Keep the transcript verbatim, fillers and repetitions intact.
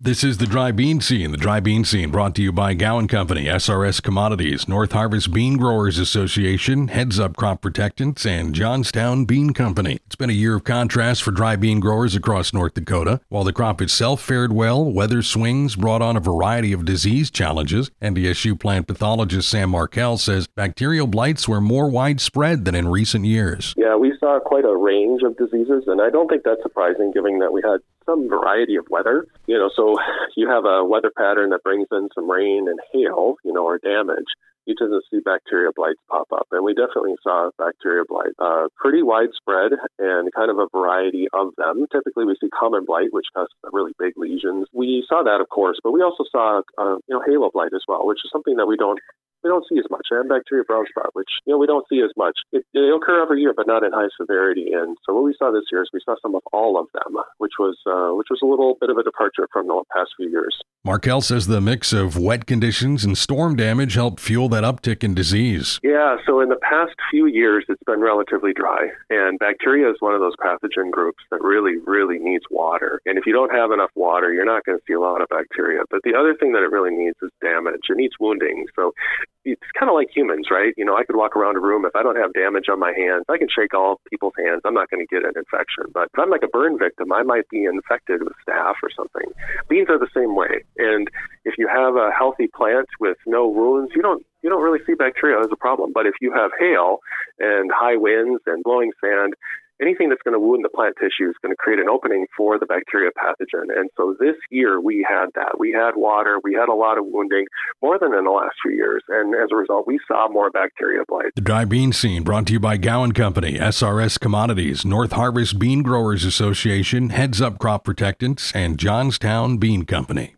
This is the Dry Bean Scene. The Dry Bean Scene brought to you by Gowan Company, S R S Commodities, North Harvest Bean Growers Association, Heads Up Crop Protectants, and Johnstown Bean Company. It's been a year of contrast for dry bean growers across North Dakota. While the crop itself fared well, weather swings brought on a variety of disease challenges. N D S U plant pathologist Sam Markell says bacterial blights were more widespread than in recent years. Yeah, we saw quite a range of diseases, and I don't think that's surprising given that we had some variety of weather. You know, so you have a weather pattern that brings in some rain and hail, you know, or damage. You tend to see bacteria blights pop up, and we definitely saw bacteria blight uh, pretty widespread and kind of a variety of them. Typically, we see common blight, which causes really big lesions. We saw that, of course, but we also saw, uh, you know, halo blight as well, which is something that we don't we don't see as much, and bacteria brown spot, which, you know, we don't see as much. It, it'll occur every year, but not in high severity. And so what we saw this year is we saw some of all of them, which was uh, which was a little bit of a departure from the past few years. Markell says the mix of wet conditions and storm damage helped fuel that uptick in disease. Yeah, so in the past few years, it's been relatively dry, and bacteria is one of those pathogen groups that really, really needs water. And if you don't have enough water, you're not going to see a lot of bacteria. But the other thing that it really needs is damage. It needs wounding. So it's kind of like humans, right? You know, I could walk around a room. If I don't have damage on my hands, I can shake all people's hands. I'm not going to get an infection. But if I'm like a burn victim, I might be infected with staph or something. Beans are the same way. And if you have a healthy plant with no wounds, you don't you don't really see bacteria as a problem. But if you have hail and high winds and blowing sand, anything that's going to wound the plant tissue is going to create an opening for the bacteria pathogen. And so this year we had that. We had water. We had a lot of wounding, more than in the last few years. And as a result, we saw more bacteria blight. The Dry Bean Scene brought to you by Gowan Company, S R S Commodities, North Harvest Bean Growers Association, Heads Up Crop Protectants, and Johnstown Bean Company.